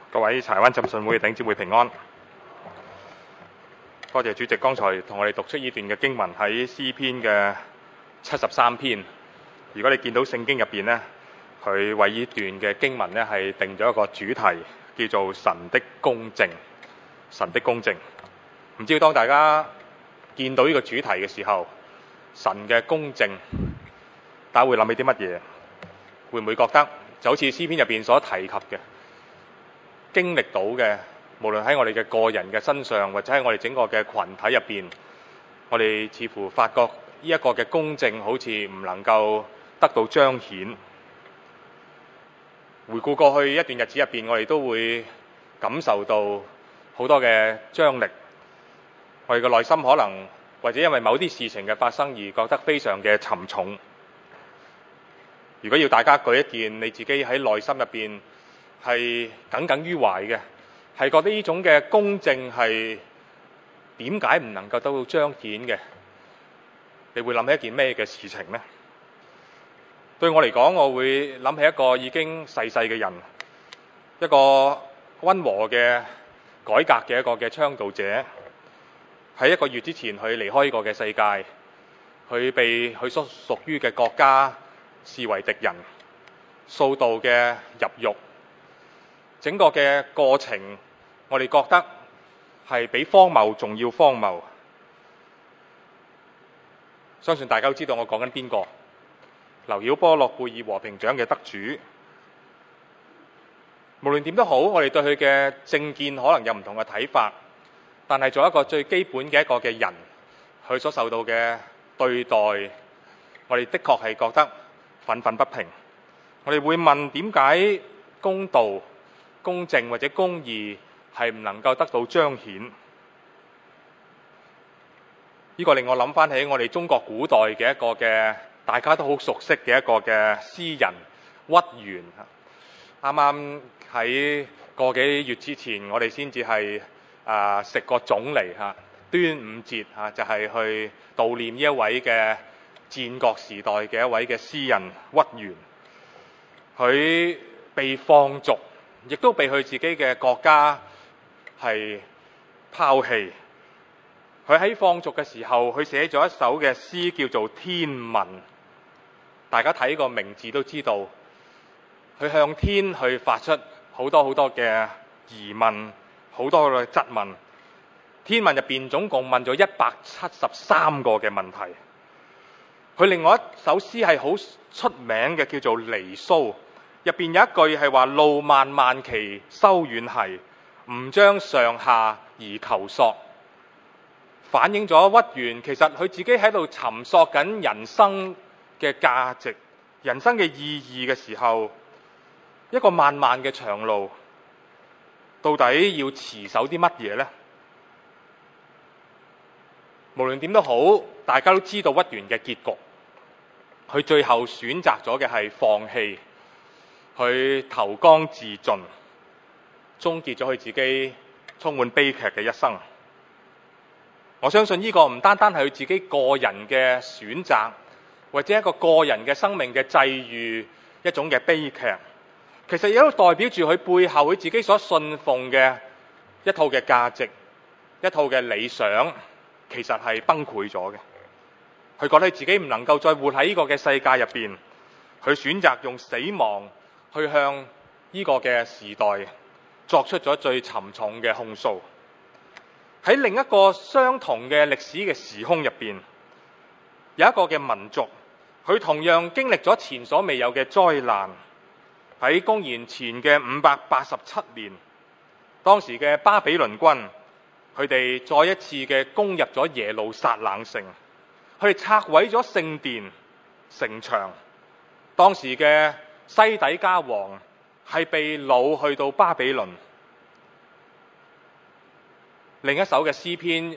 各位柴灣浸信會嘅弟兄姊妹平安。多謝主席剛才同我哋讀出呢段嘅經文，喺詩篇嘅73篇。如果你見到聖經入邊呢，佢為呢段嘅經文呢係定咗一個主題，叫做神的公正。神的公正，唔知道當大家見到呢個主題嘅時候，神嘅公正，大家會諗起啲乜嘢？會唔會覺得就好似詩篇入邊所提及嘅，經歷到嘅，無論喺我哋嘅個人嘅身上，或者喺我哋整個嘅群體入邊，我哋似乎發覺呢一個嘅公正好似唔能夠得到彰顯。回顧過去一段日子入邊，我哋都會感受到好多嘅張力，我哋嘅內心可能或者因為某啲事情嘅發生而覺得非常嘅沉重。如果要大家舉一件你自己喺內心入邊係耿耿於懷嘅，係覺得呢種嘅公正係點解唔能夠得到彰顯嘅，你會諗起一件咩嘅事情呢？對我嚟講，我會諗起一個已經逝世嘅人，一個溫和嘅改革嘅一個嘅倡導者，喺1個月之前佢離開呢個嘅世界，佢被佢所屬於嘅國家視為敵人，數度嘅入獄，整個嘅過程我哋覺得係比荒謬仲要荒謬。相信大家都知道我講緊邊個，劉曉波諾貝爾和平獎嘅得主。無論點都好，我哋對佢嘅政見可能有唔同嘅睇法，但係做一個最基本嘅一個嘅人，佢所受到嘅對待，我哋的確係覺得憤憤不平。我哋會問，點解公道、公正或者公義係唔能夠得到彰顯？呢個令我諗翻起我哋中國古代嘅一個嘅大家都好熟悉嘅一個嘅詩人屈原。啱啱喺個幾月之前，我哋先至係食個粽嚟嚇，端午節嚇就係去悼念呢一位嘅戰國時代嘅一位嘅詩人屈原。佢被放逐，亦都被佢自己嘅國家係拋棄。佢喺放逐嘅時候，佢寫咗一首嘅詩叫做《天問》。大家睇個名字都知道，佢向天去發出好多嘅疑問，好多嘅質問。天問入邊總共問咗173個嘅問題。佢另外一首詩係好出名嘅，叫做《離騷》。入邊有一句係話：路漫漫其修遠兮，吾將上下而求索。反映咗屈原其實佢自己喺度尋索緊人生嘅價值、人生嘅意義嘅時候，一個漫漫嘅長路，到底要持守啲乜嘢呢？無論點都好，大家都知道屈原嘅結局，佢最後選擇咗嘅係放棄，佢投江自盡，終結咗佢自己充滿悲劇嘅一生。我相信呢個唔單單係佢自己個人嘅選擇，或者一個個人嘅生命嘅際遇，一種嘅悲劇，其實亦都代表住佢背後佢自己所信奉嘅一套嘅價值，一套嘅理想，其實係崩潰咗嘅。佢覺得自己唔能夠再活喺呢個嘅世界入邊，佢選擇用死亡去向呢個嘅時代作出咗最沉重嘅控訴。喺另一個相同嘅歷史嘅時空入邊，有一個嘅民族，佢同樣經歷咗前所未有嘅災難。喺公元前嘅587年，當時嘅巴比倫軍，佢哋再一次嘅攻入咗耶路撒冷城，佢哋拆毀咗聖殿城牆。當時嘅西底家王係被擄去到巴比倫。另一首嘅詩篇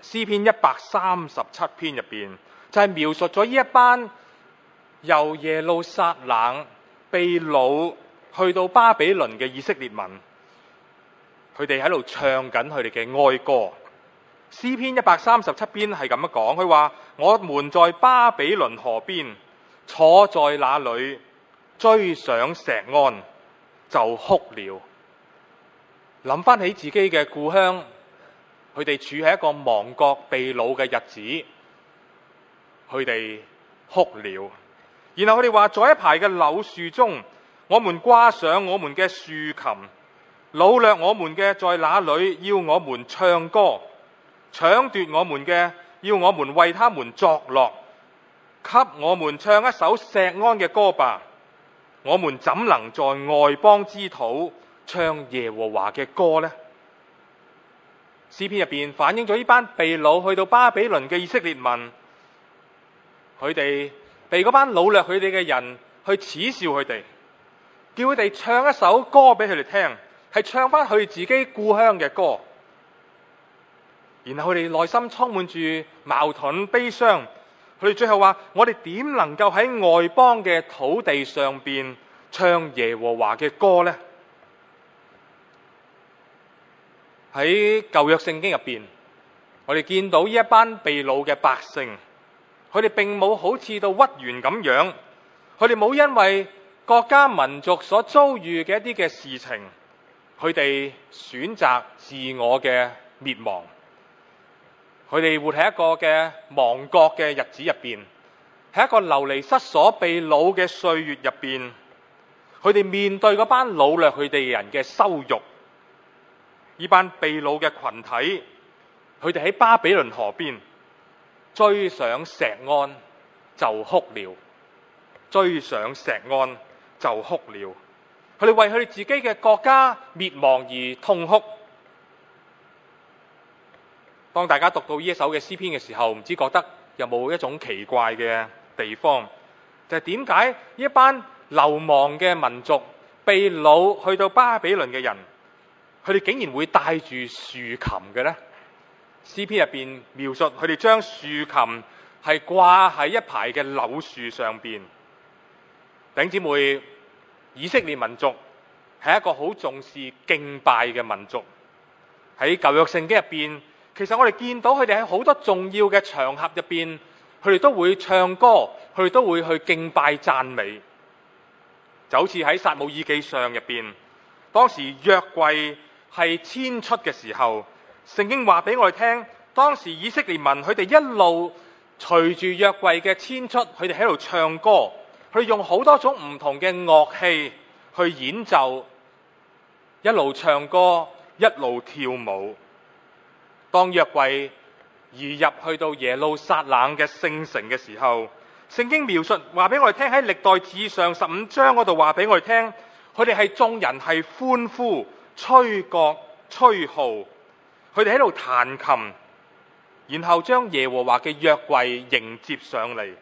137篇入邊，就係描述咗呢一班由耶路撒冷被擄去到巴比倫嘅以色列民，佢哋喺度唱緊佢哋嘅哀歌。詩篇137篇係咁樣講，佢話：我們在巴比倫河邊坐在那裏，追想錫安，就哭了。 諗翻起自己嘅故鄉，佢哋處喺一個亡國被擄嘅日子，佢哋哭了。然後佢哋話，在一排嘅柳樹中，我們掛上我們嘅豎琴，擄掠我們嘅在那裏，要我們唱歌；搶奪我們嘅，要我們為他們作樂。給我們唱一首錫安嘅歌吧，我們怎能在外邦之土唱耶和華嘅歌呢？詩篇入邊反映咗呢班被擄去到巴比倫嘅以色列民，佢哋被嗰班擄掠佢哋嘅人去恥笑佢哋，叫佢哋唱一首歌俾佢哋聽，係唱翻佢自己故鄉嘅歌。然後佢哋內心充滿住矛盾悲傷，佢哋最後話：我哋點能夠喺外邦嘅土地上邊唱耶和華嘅歌呢？喺舊約聖經入邊，我哋見到呢一班被擄嘅百姓，佢哋並冇好似到屈原咁樣，佢哋冇因為國家民族所遭遇嘅一啲嘅事情，佢哋選擇自我嘅滅亡。佢哋活喺一個嘅亡國嘅日子入邊，喺一個流離失所被擄嘅歲月入邊，佢哋面對嗰班擄掠佢哋人嘅羞辱。呢班被擄嘅群體，佢哋喺巴比倫河邊追上錫安就哭了，追上錫安就哭了。佢哋為佢哋自己嘅國家滅亡而痛哭。當大家讀到呢一首嘅詩篇嘅時候，唔知覺得有冇一種奇怪嘅地方？就係點解呢一班流亡嘅民族被擄去到巴比倫嘅人，佢哋竟然會帶住豎琴嘅呢？詩篇入邊描述佢哋將豎琴係掛喺一排嘅柳樹上邊。弟兄姊妹，以色列民族係一個好重視敬拜嘅民族。喺舊約聖經入邊，其實我哋見到佢哋喺好多重要嘅場合入邊，佢哋都會唱歌，佢哋都會去敬拜讚美。就好似喺撒母耳記上入邊，當時約櫃係遷出嘅時候，聖經話俾我哋聽，當時以色列民佢哋一路隨住約櫃嘅遷出，佢哋喺度唱歌，佢哋用好多種唔同嘅樂器去演奏，一路唱歌，一路跳舞。當約櫃移入去到耶路撒冷嘅聖城嘅時候，聖經描述話俾我哋聽，喺歷代志上15章嗰度話俾我哋聽，佢哋係眾人係歡呼、吹角、吹號，佢哋喺度彈琴，然後將耶和華嘅約櫃迎接上嚟。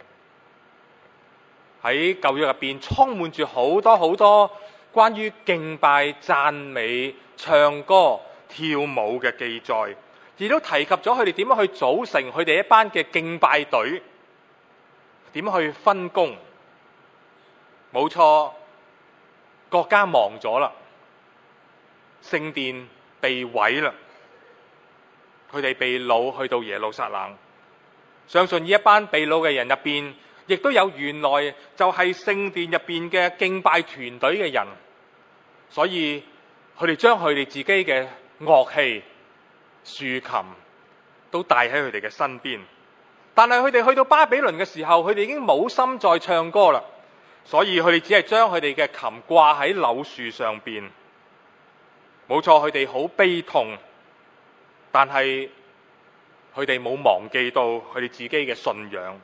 喺舊約入邊充滿住好多好多關於敬拜、讚美、唱歌、跳舞嘅記載，亦都提及咗佢哋點樣去組成佢哋一班嘅敬拜隊，點樣去分工。冇錯，國家亡咗啦，聖殿被毀啦，佢哋被擄去到耶路撒冷。相信呢一班被擄嘅人入邊，亦都有原來就係聖殿入邊嘅敬拜團隊嘅人，所以佢哋將佢哋自己嘅樂器、豎琴都帶喺佢哋嘅身邊。但係佢哋去到巴比倫嘅時候，佢哋已經冇心再唱歌啦，所以佢哋只係將佢哋嘅琴掛喺柳樹上邊。冇錯，佢哋好悲痛，但係佢哋冇忘記到佢哋自己嘅信仰。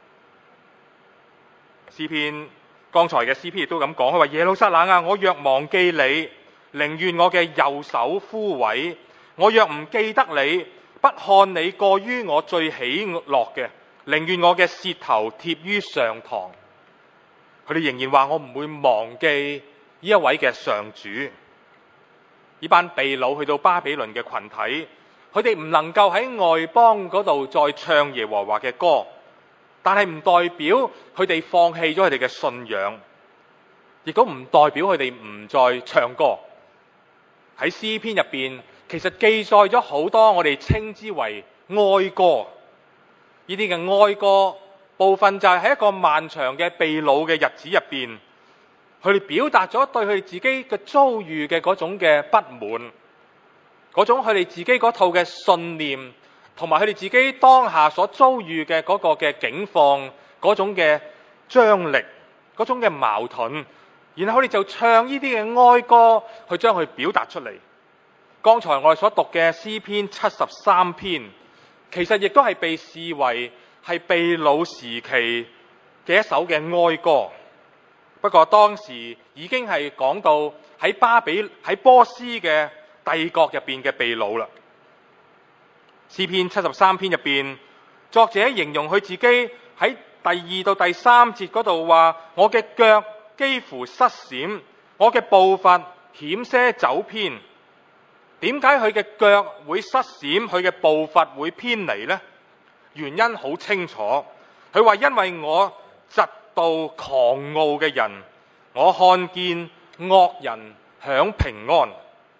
詩篇，剛才嘅詩篇亦都咁講，佢話：耶路撒冷啊，我若忘記你，寧願我嘅右手枯萎；我若唔記得你，不看你過於我最喜樂嘅，寧願我嘅舌頭貼於上膛。佢哋仍然話：我唔會忘記呢一位嘅上主。呢班被擄去到巴比倫嘅群體，佢哋唔能夠喺外邦嗰度再唱耶和華嘅歌，但係唔代表佢哋放棄咗佢哋嘅信仰，亦都唔代表佢哋唔再唱歌。喺詩篇入邊，其實記載咗好多我哋稱之為哀歌。呢啲嘅哀歌部分就係喺一個漫長嘅被擄嘅日子入邊，佢哋表達咗對佢哋自己嘅遭遇嘅嗰種嘅不滿， 嗰種佢哋自己嗰套嘅信念，同埋佢哋自己當下所遭遇嘅嗰個嘅境況，嗰種嘅張力，嗰種嘅矛盾，然後佢哋就唱呢啲嘅哀歌，去將佢表達出嚟。剛才我哋所讀嘅詩篇73篇，其實亦都係被視為係被擄時期嘅一首嘅哀歌。不過當時已經係講到喺波斯嘅帝國入邊嘅被擄啦。詩篇73篇入邊，作者形容佢自己喺第2到第3節嗰度話：我嘅腳幾乎失閃，我嘅步伐險些走偏。點解佢嘅腳會失閃，佢嘅步伐會偏離呢？原因好清楚，佢話因為我嫉妒狂傲嘅人，我看見惡人享平安。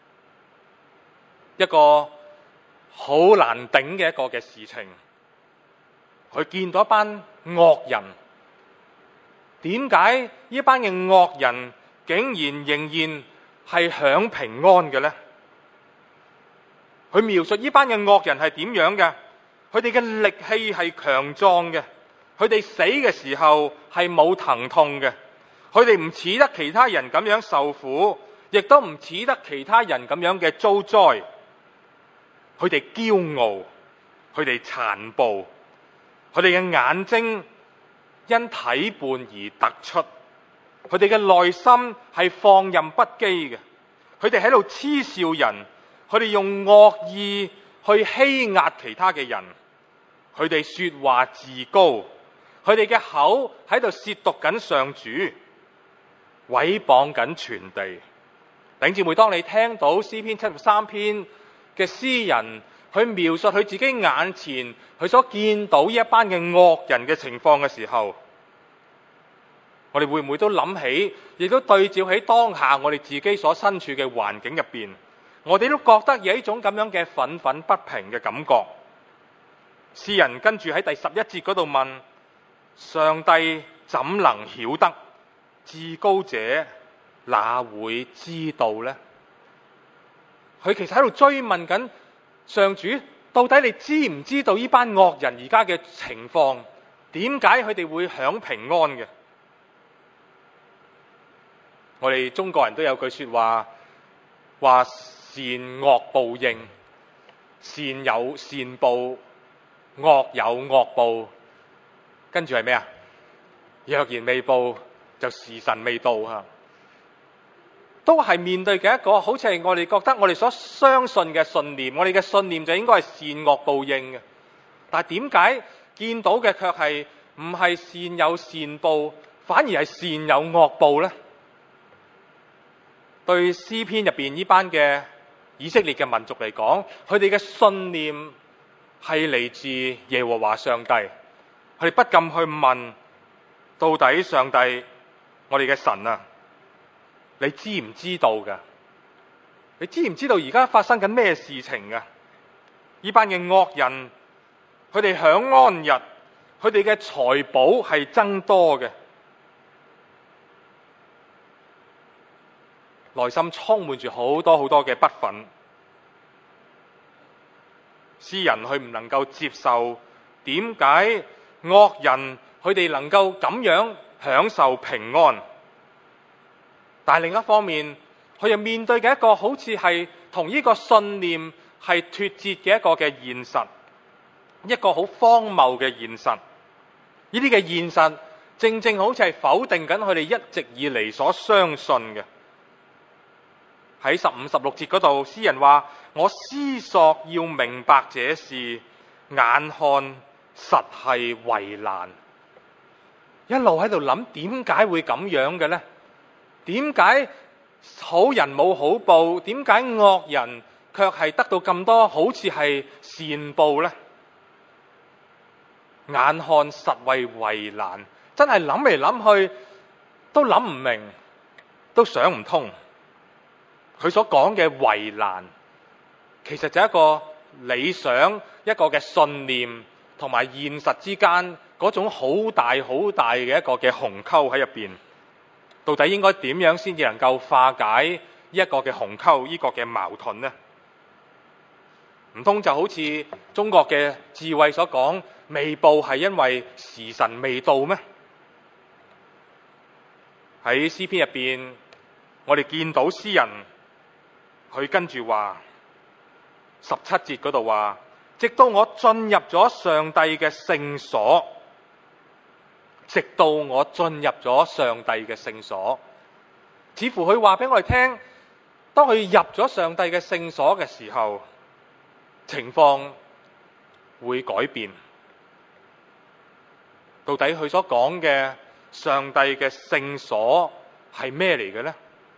一個好難頂嘅一個嘅事情，佢見到一班惡人，點解呢班嘅惡人竟然仍然係享平安嘅呢？佢描述呢班嘅惡人係點樣嘅？佢哋嘅力氣係強壯嘅，佢哋死嘅時候係冇疼痛嘅，佢哋唔似得其他人咁樣受苦，亦都唔似得其他人咁樣嘅遭災。佢哋驕傲，佢哋殘暴，佢哋嘅眼睛因體胖而突出，佢哋嘅內心係放任不羈嘅，佢哋喺度嗤笑人，佢哋用惡意去欺壓其他嘅人，佢哋說話自高，佢哋嘅口喺度褻瀆緊上主，毀謗緊全地。弟兄姊妹，當你聽到詩篇73篇嘅詩人，佢描述佢自己眼前佢所見到呢一班嘅惡人嘅情況嘅時候，我哋會唔會都諗起，亦都對照起當下我哋自己所身處嘅環境入邊，我哋都覺得有一種咁樣嘅憤憤不平嘅感覺。詩人跟住喺第11節嗰度問：上帝怎能曉得？至高者哪會知道呢？佢其實喺度追問緊上主，到底你知唔知道呢班惡人而家嘅情況？點解佢哋會享平安嘅？我哋中國人都有句說話，話善惡報應，善有善報，惡有惡報，跟住係咩啊？若然未報，就時辰未到啊！都係面對嘅一個，好似係我哋覺得我哋所相信嘅信念，我哋嘅信念就應該係善惡報應嘅。但係點解見到嘅卻係唔係善有善報，反而係善有惡報呢？對詩篇入邊呢班嘅以色列嘅民族嚟講，佢哋嘅信念係嚟自耶和華上帝，佢哋不禁去問：到底上帝，我哋嘅神啊，你知唔知道㗎？你知唔知道而家發生緊咩事情㗎？呢班嘅惡人，佢哋享安逸，佢哋嘅財寶係增多嘅，內心充滿住好多好多嘅不忿。詩人佢唔能夠接受，點解惡人佢哋能夠咁樣享受平安？但係另一方面，佢又面對嘅一個好似係同呢個信念係脫節嘅一個嘅現實，一個好荒謬嘅現實。呢啲嘅現實正正好似係否定緊佢哋一直以嚟所相信嘅。喺15、16節嗰度，詩人話：我思索要明白這事，眼看實係為難。一路喺度諗，點解會咁樣嘅呢？點解好人冇好報？點解惡人卻係得到咁多好似係善報呢？眼看實為為難，真係諗嚟諗去都諗唔明，都想唔通。佢所講嘅為難，其實就係一個理想，一個嘅信念同埋現實之間嗰種好大好大嘅一個嘅鴻溝喺入邊。到底應該點樣先至能夠化解呢一個嘅鴻溝，呢個嘅矛盾呢？ 唔通就好似中國嘅智慧所講，未報係因為時辰未到咩？喺詩篇入邊，我哋見到詩人佢跟住話17節嗰度話，直到我進入咗上帝嘅聖所，直到我進入咗上帝嘅聖所，似乎佢話俾我哋聽，當佢入咗上帝嘅聖所嘅時候，情況會改變。到底佢所講嘅上帝嘅聖所係咩嚟嘅呢？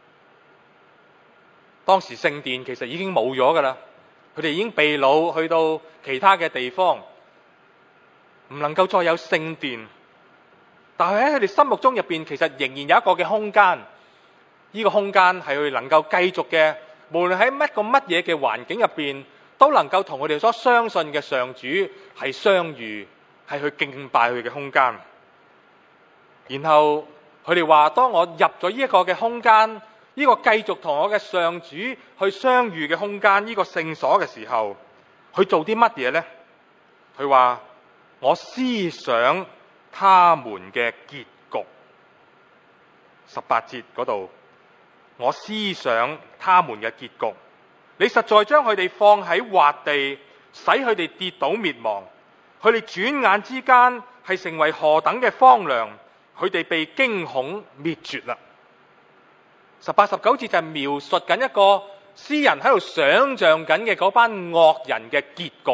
當時聖殿其實已經冇咗噶啦，佢哋已經被擄去到其他嘅地方，唔能夠再有聖殿。但係喺佢哋心目中入邊，其實仍然有一個嘅空間，呢個空間係佢哋能夠繼續嘅，無論喺一個乜嘢嘅環境入邊，都能夠同佢哋所相信嘅上主係相遇，係去敬拜佢嘅空間。然後佢哋話，當我入咗呢一個嘅空間，呢個繼續同我嘅上主去相遇嘅空間，呢個聖所嘅時候，去做啲乜嘢呢？佢話，我思想他們嘅結局。18節嗰度，我思想他們嘅結局。你實在將佢哋放喺滑地，使佢哋跌倒滅亡。佢哋轉眼之間係成為何等嘅荒涼，佢哋被驚恐滅絕啦。18、19節就係描述緊一個詩人喺度想象緊嘅嗰班惡人嘅結局。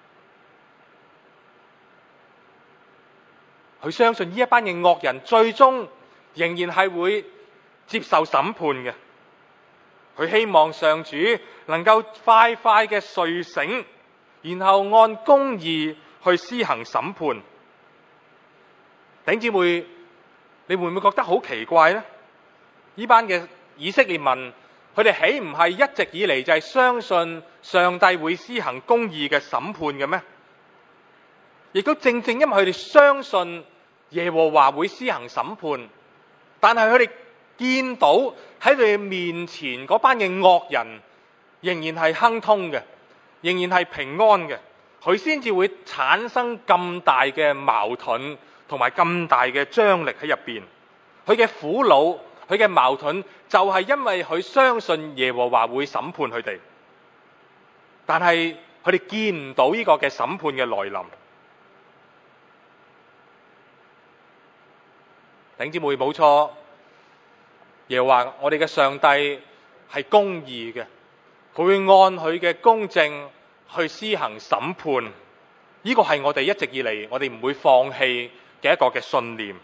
佢相信呢一班嘅惡人最終仍然係會接受審判嘅。佢希望上主能夠快快嘅睡醒，然後按公義去施行審判。弟兄姊妹，你會唔會覺得好奇怪呢？呢班嘅以色列民，佢哋豈唔係一直以嚟就係相信上帝會施行公義嘅審判嘅咩？亦都正正因為佢哋相信耶和華會施行審判，但係佢哋見到喺佢哋面前嗰班嘅惡人仍然係亨通嘅，仍然係平安嘅，佢先至會產生咁大嘅矛盾同埋咁大嘅張力喺入邊。佢嘅苦惱，佢嘅矛盾就係因為佢相信耶和華會審判佢哋，但係佢哋見唔到呢個嘅審判嘅來臨。弟兄姊妹，冇錯，耶和華我哋嘅上帝係公義嘅，佢會按佢嘅公正去施行審判。呢個係我哋一直以嚟我哋唔會放棄嘅一個嘅信念。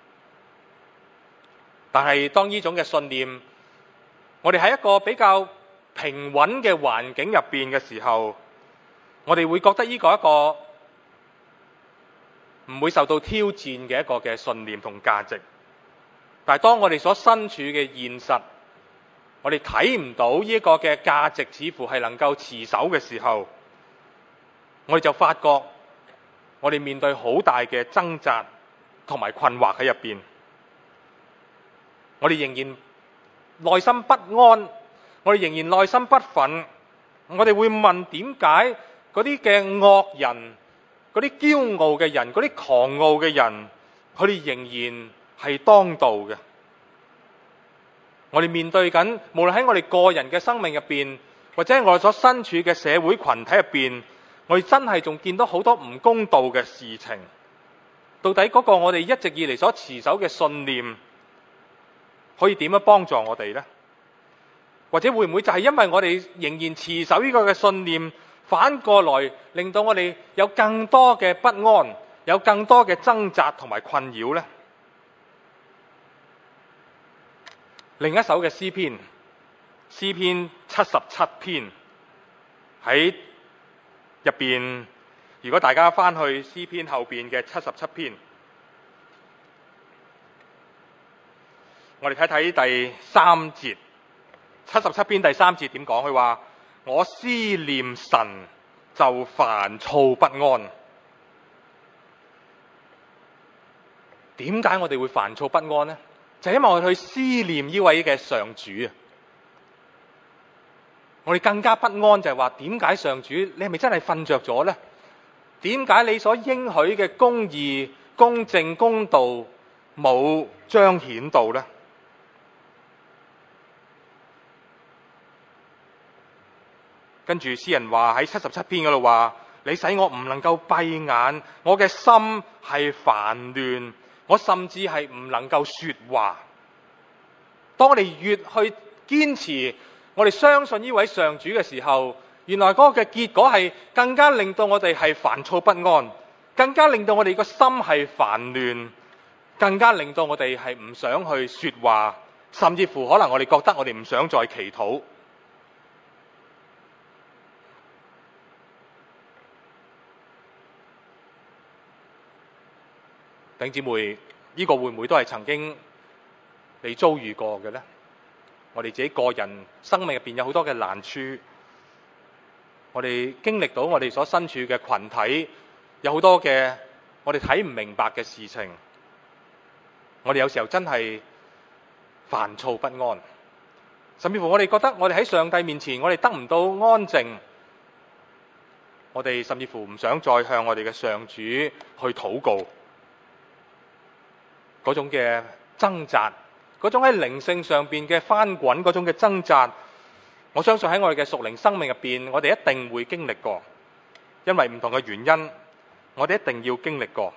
但係當呢種嘅信念，我哋喺一個比較平穩嘅環境入邊嘅時候，我哋會覺得呢個一個唔會受到挑戰嘅一個嘅信念同價值。但係當我哋所身處嘅現實，我哋睇唔到呢一個嘅價值似乎係能夠持守嘅時候，我哋就發覺我哋面對好大嘅掙扎同埋困惑喺入邊。我哋仍然內心不安，我哋仍然內心不忿，我哋會問，點解嗰啲嘅惡人、嗰啲驕傲嘅人、嗰啲狂傲嘅人，佢哋仍然係當道嘅？我哋面對緊，無論喺我哋個人嘅生命入邊，或者我哋所身處嘅社會群體入邊，我哋真係仲見到好多唔公道嘅事情。到底嗰個我哋一直以嚟所持守嘅信念，可以點樣幫助我哋呢？或者會唔會就係因為我哋仍然持守呢個嘅信念，反過來令到我哋有更多嘅不安，有更多嘅掙扎同埋困擾呢？另一首嘅詩篇，詩篇77篇喺入邊，如果大家翻去詩篇後邊嘅77篇，我哋睇睇第3節。77篇第3節點講？佢話，我思念神就煩躁不安。點解我哋會煩躁不安呢？就係因為我哋去思念呢位嘅上主啊！ 我哋更加不安，就係話點解上主你係咪真係瞓着咗呢？點解你所應許嘅公義、公正、公道冇彰顯到呢？跟住詩人話喺77篇嗰度話，你使我唔能夠閉眼，我嘅心係煩亂，我甚至係唔能夠說話。當我哋越去堅持我哋相信呢位上主嘅時候，原來嗰個嘅結果係更加令到我哋係煩躁不安，更加令到我哋個心係煩亂，更加令到我哋係唔想去說話，甚至乎可能我哋覺得我哋唔想再祈禱。弟兄姊妹，呢個會唔會都係曾經你遭遇過嘅呢？我哋自己個人生命入邊有好多嘅難處，我哋經歷到我哋所身處嘅群體有好多嘅我哋睇唔明白嘅事情，我哋有時候真係煩躁不安，甚至乎我哋覺得我哋喺上帝面前我哋得唔到安靜，我哋甚至乎唔想再向我哋嘅上主去禱告。嗰種嘅掙扎，嗰種喺靈性上邊嘅翻滾，嗰種嘅掙扎，我相信喺我哋嘅屬靈生命入邊，我哋一定會經歷過，因為唔同嘅原因，我哋一定要經歷過。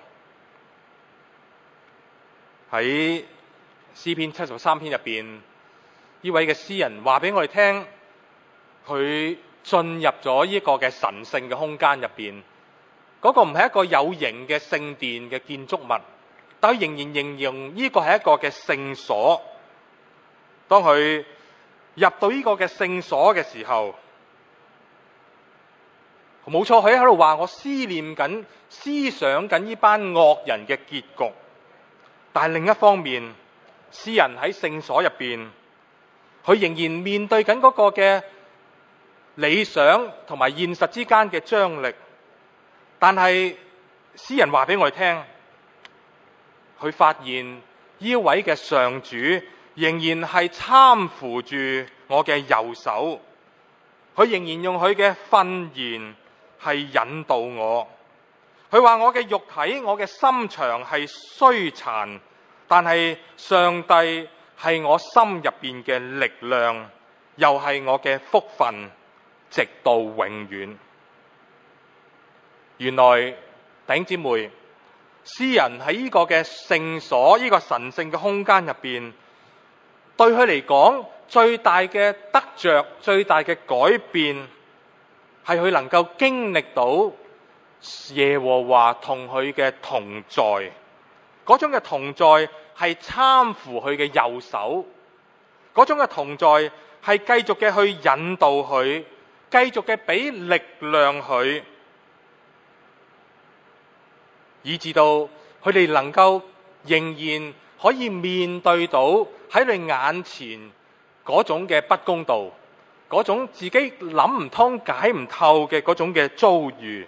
喺詩篇73篇入邊，呢位嘅詩人話俾我哋聽，佢進入咗呢個嘅神聖嘅空間入邊，嗰個唔係一個有形嘅聖殿嘅建築物，但佢仍然形容呢個係一個嘅聖所。當佢入到呢個嘅聖所嘅時候，冇錯，佢喺度話我思念緊、思想緊呢班惡人嘅結局。但係另一方面，詩人喺聖所入邊，佢仍然面對緊嗰個嘅理想同埋現實之間嘅張力。但係詩人話俾我哋聽，佢發現呢位嘅上主仍然係攙扶住我嘅右手，佢仍然用佢嘅訓言係引導我。佢話我嘅肉體、我嘅心腸係衰殘，但係上帝係我心入邊嘅力量，又係我嘅福分，直到永遠。原來弟兄姊妹，詩人喺呢個嘅聖所、呢個神聖嘅空間入邊，對佢嚟講最大嘅得着、最大嘅改變，係佢能夠經歷到耶和華同佢嘅同在。嗰種嘅同在係攙扶佢嘅右手，嗰種嘅同在係繼續嘅去引導佢，繼續嘅俾力量佢，以至到佢哋能夠仍然可以面對到喺你眼前嗰種嘅不公道，嗰種自己諗唔通解唔透嘅嗰種嘅遭遇。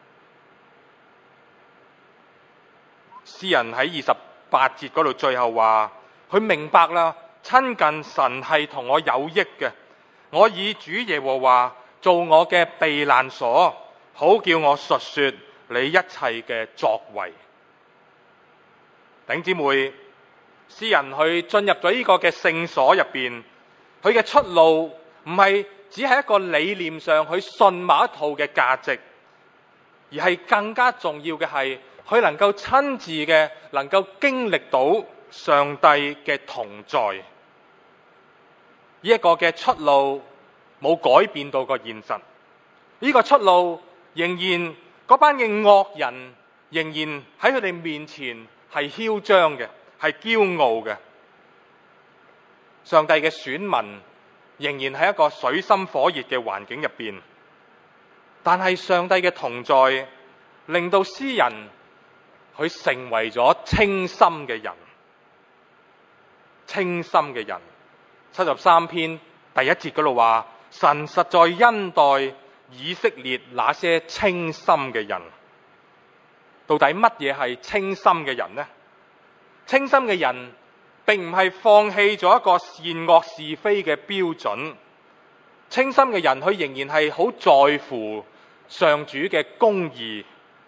詩人喺28節嗰度最後話，佢明白啦，親近神係同我有益嘅，我以主耶和華做我嘅避難所，好叫我述說你一切嘅作為。弟兄姊妹，詩人去進入咗呢個嘅聖所入邊，佢嘅出路唔係只係一個理念上去信某一套嘅價值，而係更加重要嘅係佢能夠親自嘅能夠經歷到上帝嘅同在。呢一個嘅出路冇改變到個現實，呢個出路仍然嗰班嘅惡人仍然喺佢哋面前係囂張嘅，係驕傲嘅。上帝嘅選民仍然喺一個水深火熱嘅環境入邊，但係上帝嘅同在令到詩人佢成為咗清心嘅人。清心嘅人，73篇第1節嗰度話，神實在恩待以色列那些清心嘅人。到底乜嘢係清心嘅人呢？清心嘅人並唔係放棄咗一個善惡是非嘅標準， 清心嘅人，佢仍然係好在乎上主嘅公義。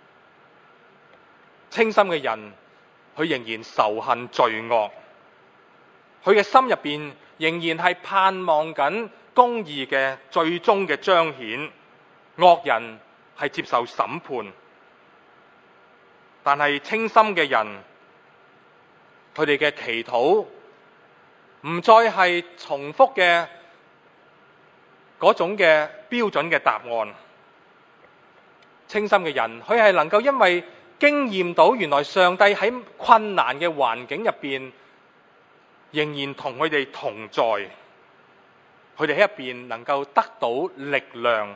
清心嘅人，佢仍然仇恨罪惡，佢嘅心入邊仍然係盼望緊公義嘅最終嘅彰顯，惡人係接受審判。但係清心嘅人，佢哋嘅祈禱唔再係重複嘅嗰種嘅標準嘅答案。清心嘅人，佢係能夠因為經驗到原來上帝喺困難嘅環境入邊仍然同佢哋同在，佢哋喺入邊能夠得到力量。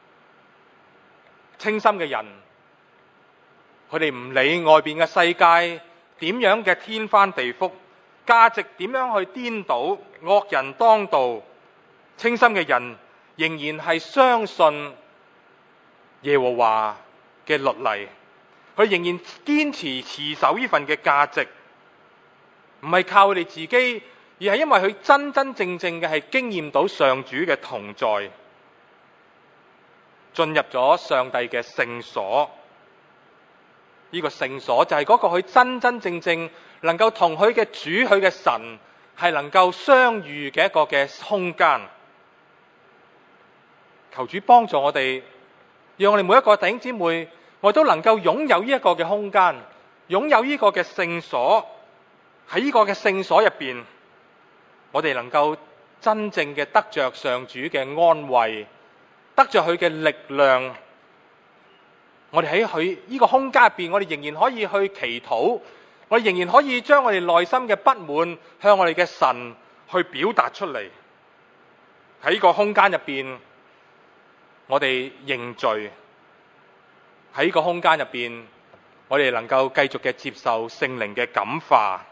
清心嘅人，佢哋唔理外邊嘅世界點樣嘅天翻地覆，價值點樣去顛倒，惡人當道，清心嘅人仍然係相信耶和華嘅律例，佢仍然堅持守呢份嘅價值，唔係靠佢哋自己，而係因為佢真真正正嘅係經驗到上主嘅同在，進入咗上帝嘅聖所。呢個聖所就係嗰個佢真真正正能夠同佢嘅主、佢嘅神係能夠相遇嘅一個嘅空間。求主幫助我哋，讓我哋每一個弟兄姊妹，我都能夠擁有呢一個嘅空間，擁有呢個嘅聖所。喺呢個嘅聖所入邊，我哋能夠真正嘅得着上主嘅安慰，得着佢嘅力量。我哋喺佢呢個空間入邊，我哋仍然可以去祈禱，我哋仍然可以將我哋內心嘅不滿向我哋嘅神去表達出嚟。喺呢個空間入邊，我哋認罪。喺呢個空間入邊，我哋能夠繼續嘅接受聖靈嘅感化。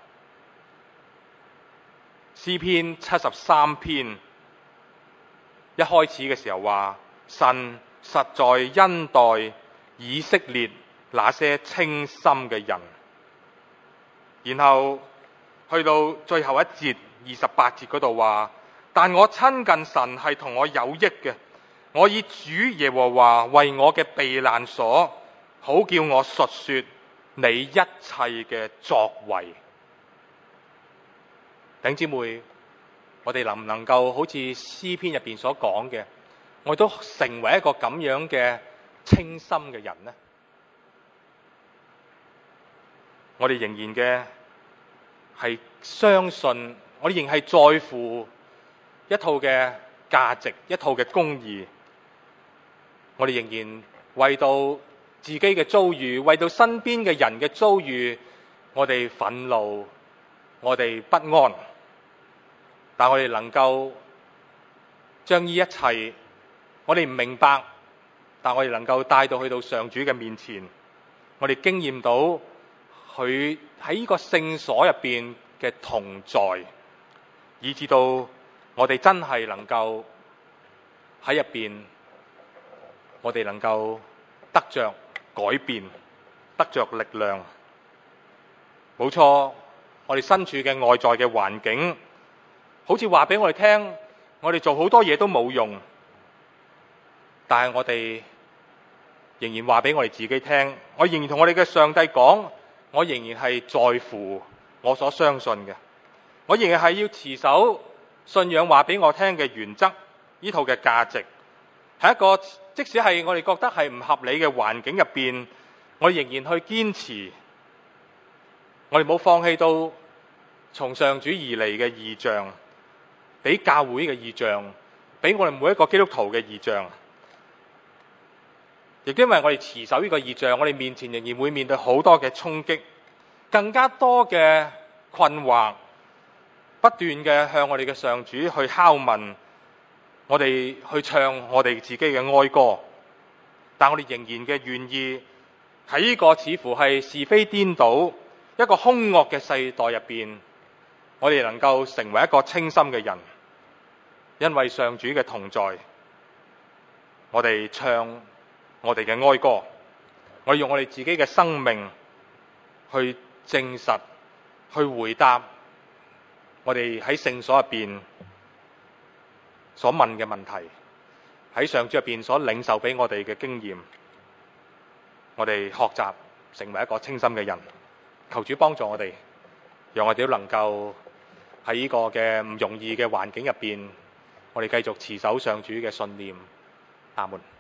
詩篇73篇一開始嘅時候話，神實在恩待以色列那些清心嘅人。然後去到最後一節28節嗰度話，但我親近神係同我有益嘅，我以主耶和華為我嘅避難所，好叫我述說你一切嘅作為。弟兄姊妹，我哋能唔能夠好似詩篇入邊所講嘅，我都成為一個咁樣嘅清心嘅人呢？我哋仍然嘅係相信，我哋仍係在乎一套嘅價值，一套嘅公義。我哋仍然為到自己嘅遭遇，為到身邊嘅人嘅遭遇，我哋憤怒，我哋不安。但我哋能夠將呢一切，我哋唔明白，但我哋能夠帶到去到上主嘅面前，我哋經驗到佢喺呢個聖所入邊嘅同在，以至到我哋真係能夠喺入邊，我哋能夠得着改變，得着力量。冇錯，我哋身處嘅外在嘅環境，好似話俾我哋聽，我哋做好多嘢都冇用，但係我哋仍然話俾我哋自己聽，我仍然同我哋嘅上帝講，我仍然係在乎我所相信嘅，我仍然係要持守信仰話俾我聽嘅原則，呢套嘅價值係一個，即使係我哋覺得係唔合理嘅環境入邊，我仍然去堅持，我哋冇放棄到從上主而嚟嘅異象，俾教會嘅異象，俾我哋每一個基督徒嘅異象。亦因為我哋持守呢個異象，我哋面前仍然會面對好多嘅衝擊，更加多嘅困惑，不斷嘅向我哋嘅上主去拷問，我哋去唱我哋自己嘅哀歌，但我哋仍然嘅願意喺呢個似乎係是非顛倒、一個兇惡嘅世代入邊，我哋能夠成為一個清心嘅人，因為上主嘅同在，我哋唱我哋嘅哀歌，我哋用我哋自己嘅生命去證實、去回答我哋喺聖所入邊所問嘅問題。 喺上主入邊所領受俾我哋嘅經驗，我哋學習成為一個清心嘅人。求主幫助我哋，讓我哋都能夠喺呢個嘅唔容易嘅環境入邊，我哋繼續持守上主嘅信念。阿門。